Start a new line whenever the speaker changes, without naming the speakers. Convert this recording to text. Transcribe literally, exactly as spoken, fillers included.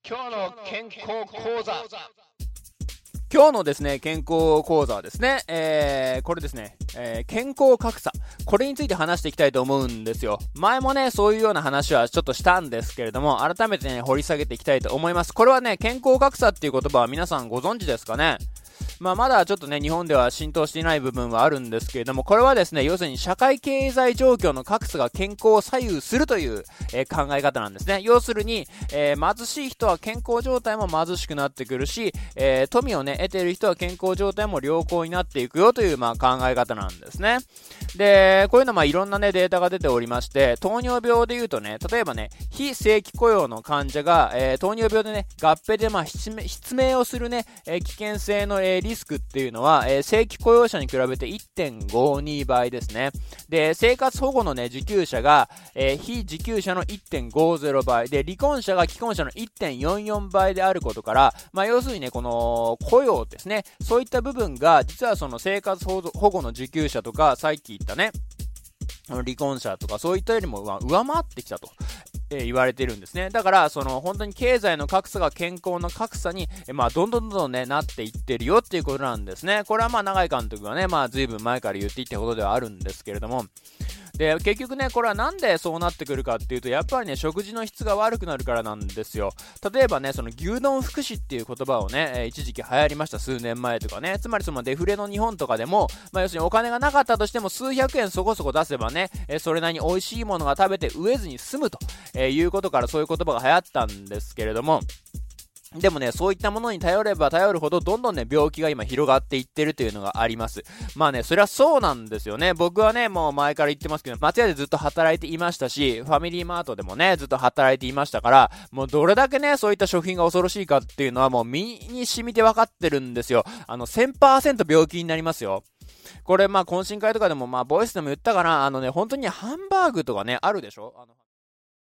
今日の健康講座。今日のですね、健康講座はですね、えー、これですね、えー、健康格差。これについて話していきたいと思うんですよ。前もね、そういうような話はちょっとしたんですけれども、改めてね、掘り下げていきたいと思います。これはね、健康格差っていう言葉は皆さんご存知ですかね？まあ、まだちょっとね、日本では浸透していない部分はあるんですけれども、これはですね、要するに社会経済状況の格差が健康を左右するという、えー、考え方なんですね。要するに、えー、貧しい人は健康状態も貧しくなってくるし、えー、富をね、得ている人は健康状態も良好になっていくよという、まあ、考え方なんですね。で、こういうのはまあいろんなね、データが出ておりまして、糖尿病でいうとね、例えばね、非正規雇用の患者が、えー、糖尿病でね、合併でまあ失明をするね、えー、危険性の、えー、リスクっていうのは、えー、正規雇用者に比べて いってんごに 倍ですね。で、生活保護のね、受給者が、えー、非受給者の いってんごぜろ 倍で、離婚者が既婚者の いってんよんよん 倍であることから、まあ要するにね、この雇用ですね、そういった部分が、実はその生活保護の受給者とか、さっき言ったね、離婚者とかそういったよりも上回ってきたと、えー、言われているんですね。だからその本当に経済の格差が健康の格差に、えー、まあどんどんどんどんねなっていってるよっていうことなんですね。これはまあ永井監督がねまあ随分前から言っていったことではあるんですけれども、で結局ねこれはなんでそうなってくるかっていうと、やっぱりね食事の質が悪くなるからなんですよ。例えばねその牛丼福祉っていう言葉をね、えー、一時期流行りました。数年前とかね。つまりそのデフレの日本とかでも、まあ、要するにお金がなかったとしても数百円そこそこ出せばね、えー、それなりに美味しいものが食べて飢えずに済むと、えー、いうことからそういう言葉が流行ったんですけれども、でもね、そういったものに頼れば頼るほどどんどんね、病気が今広がっていってるというのがあります。まあね、それはそうなんですよね。僕はね、もう前から言ってますけど、松屋でずっと働いていましたし、ファミリーマートでもね、ずっと働いていましたから、もうどれだけね、そういった食品が恐ろしいかっていうのはもう身に染みて分かってるんですよ。あの、せんパーセント 病気になりますよ。これまあ懇親会とかでもまあボイスでも言ったかな、あのね、本当にハンバーグとかね、あるでしょ？あの